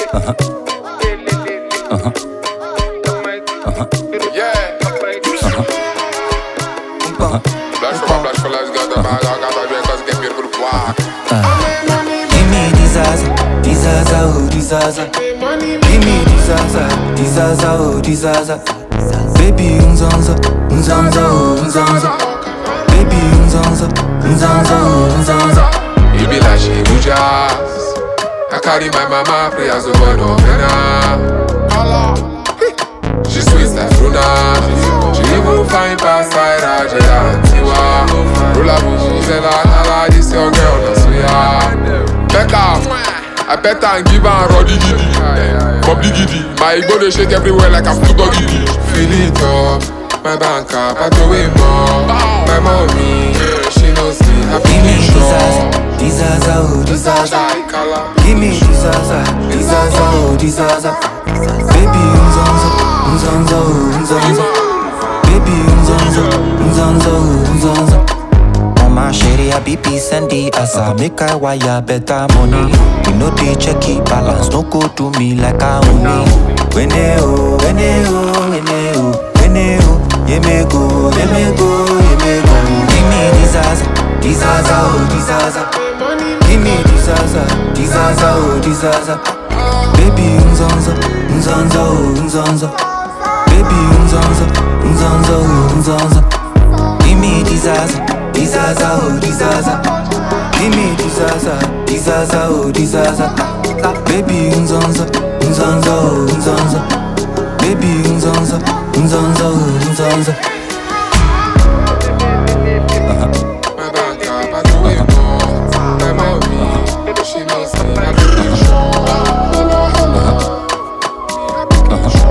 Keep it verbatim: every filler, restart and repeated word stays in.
Uh-huh. Uh-huh. Uh-huh. Yeah. Uh-huh. Uh-huh. Flash for flash for life, got the bag, I got the records, get me to block. Give me the zaza, the zaza, oh the zaza. Give me the zaza, the zaza, oh the zaza. Baby unzanza, unzanza, oh unzanza. Baby unzanza, unzanza, oh unzanza. You be like she do jazz. I carry my mama, pray as a boy no better. She sweet like Luna. She even fine past Saira, Jada and Tiwa. Roll up, she's a la la la, this your girl, that's we are. Becca, I bet and give her a roddy giddy. Bobby giddy, my ego they shake everywhere like I'm super giddy. Feel it up, my banker, but away more. My mommy, she knows me, happy Give me me the sure. zaza, the zaza, oh the zaza. Give me the zaza, the zaza, oh the zaza. Baby unzanza, unzanza, oh unzanza. Baby unzanza, unzanza, oh unzanza. On my shady, I be peace and the asa. Make I wire better money. We know they check it balance, no go to me like I own it. When they oh, when they oh, when they oh, when they oh, ye me go, ye me go, ye me go. Give me the zaza, the zaza, oh the zaza. Give me the zaza, the zaza, oh the zaza. Baby unzanza, unzanza, oh unzanza. Baby unzanza, unzanza, oh unzanza. Give me the zaza, the zaza, oh the zaza. Give me the zaza, the zaza, oh the zaza. Baby unzanza, unzanza, oh unzanza. Baby unzanza, unzanza, oh unzanza. My banker, but away more. My mommy, she knows me, happy me sure. Uh-huh.